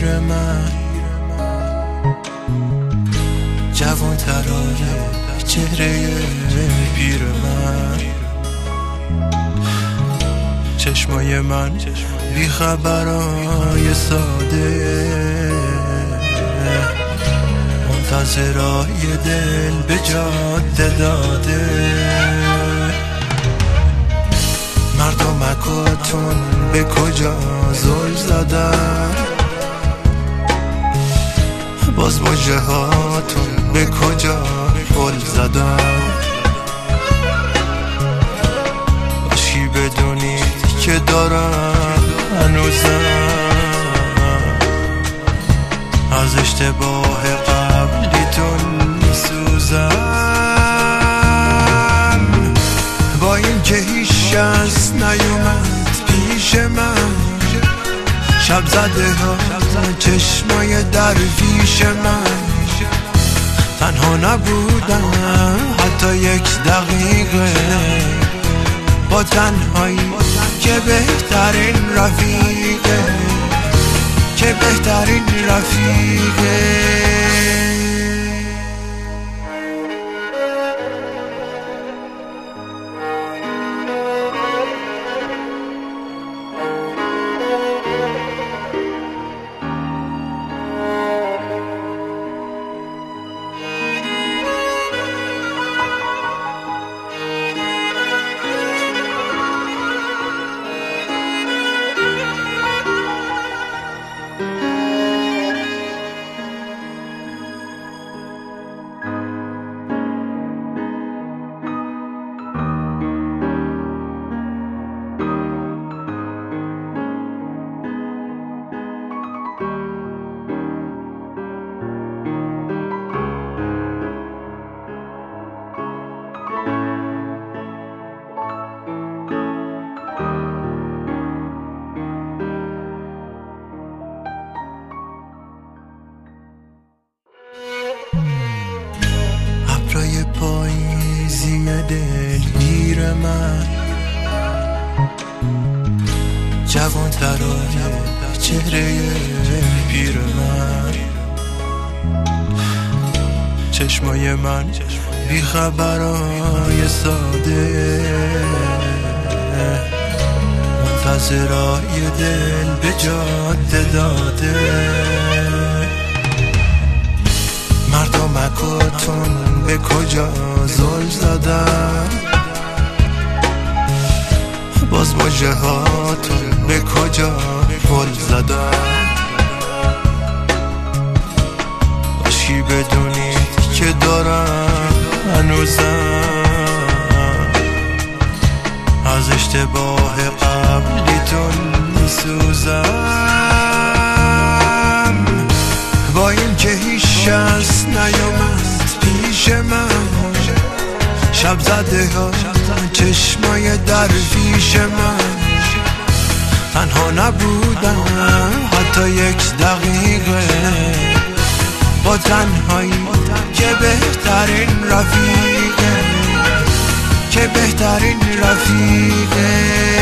پیر من، جوان ترانه چهره پیر من، چشمای من بی خبرای ساده، منتظرای دل به جاده داده. مردمکاتون به کجا زل زدن، باز مژه هاتون به کجا گل زدن. باشی بدونید که دارم هنوزم از اشتباه قبلیتون میسوزم. با این که هیچ کس نیومد پیش من، شب زده ها چشمای درویش من، تنها نبودم حتی یک دقیقه، با تنهایی که بهترین رفیقه، که بهترین رفیقه. ابرای پاییزی دلگیر من، جوان ترانه چهره پیر من، چشمای من بی خبرای ساده، منتظرای دل به جاده داده. مردمکاتون به کجا زل زدن، باز مژه هاتون به کجا گل زدن. باشی بدونید که دارم هنوزم از اشتباه قبلیتون میسوزم. با این که هیچ کس نیومد پیش من، شب زده ها چشمای درویش من، تنها نبودم حتی یک دقیقه، با تنهایی که بهترین رفیقه، که بهترین رفیقه.